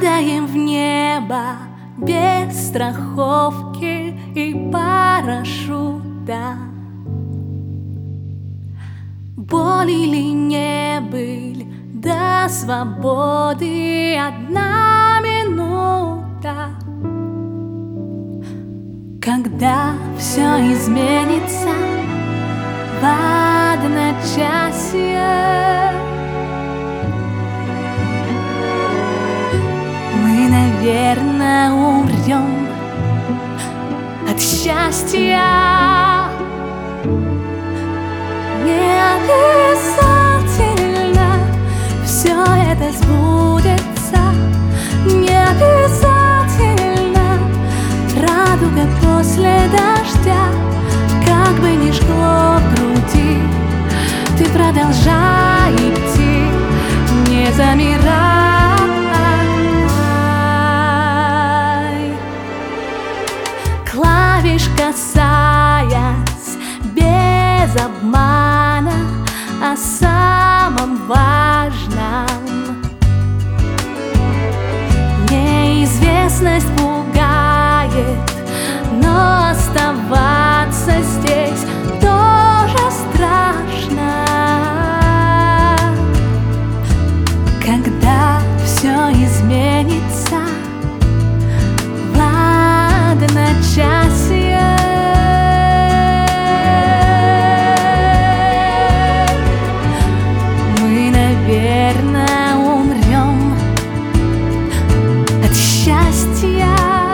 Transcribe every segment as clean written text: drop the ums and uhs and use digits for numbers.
Падаем в небо без страховки и парашюта. Боль или не быль, до свободы одна минута. Когда все изменится в одночасье, мы, наверное, умрем от счастья. Не обязательно все это сбудется, не обязательно радуга после дождя. Как бы ни жгло в груди, ты продолжай идти, не замирай. Клавиш касаясь без обмана о самом важном. Неизвестность пугает, но оставаться здесь тоже страшно. Когда все изменится в одночасье, мы, наверное, умрем от счастья.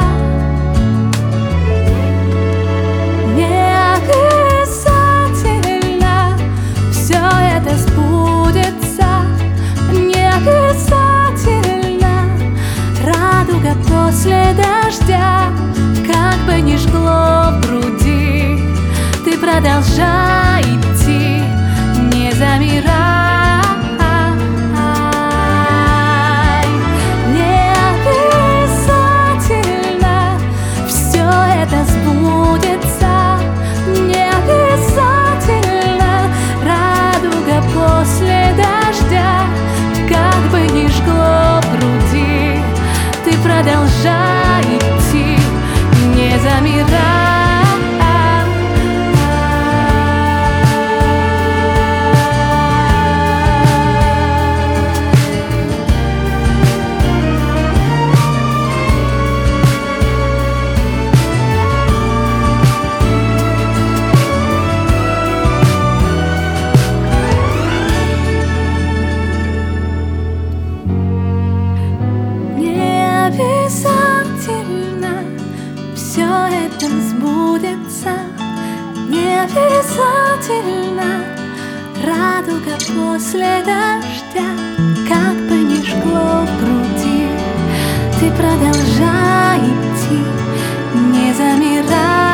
Не обязательно все это сбудется, не обязательно радуга после дождя. Как бы ни жгло в груди, ты продолжай идти, не замирай. Не обязательно все это сбудется, не обязательно радуга после дождя. Как бы ни жгло в груди, ты продолжай идти, не замирай. Обязательно все это сбудется, не обязательно радуга после дождя. Как бы ни жгло в груди, ты продолжай идти, не замирай.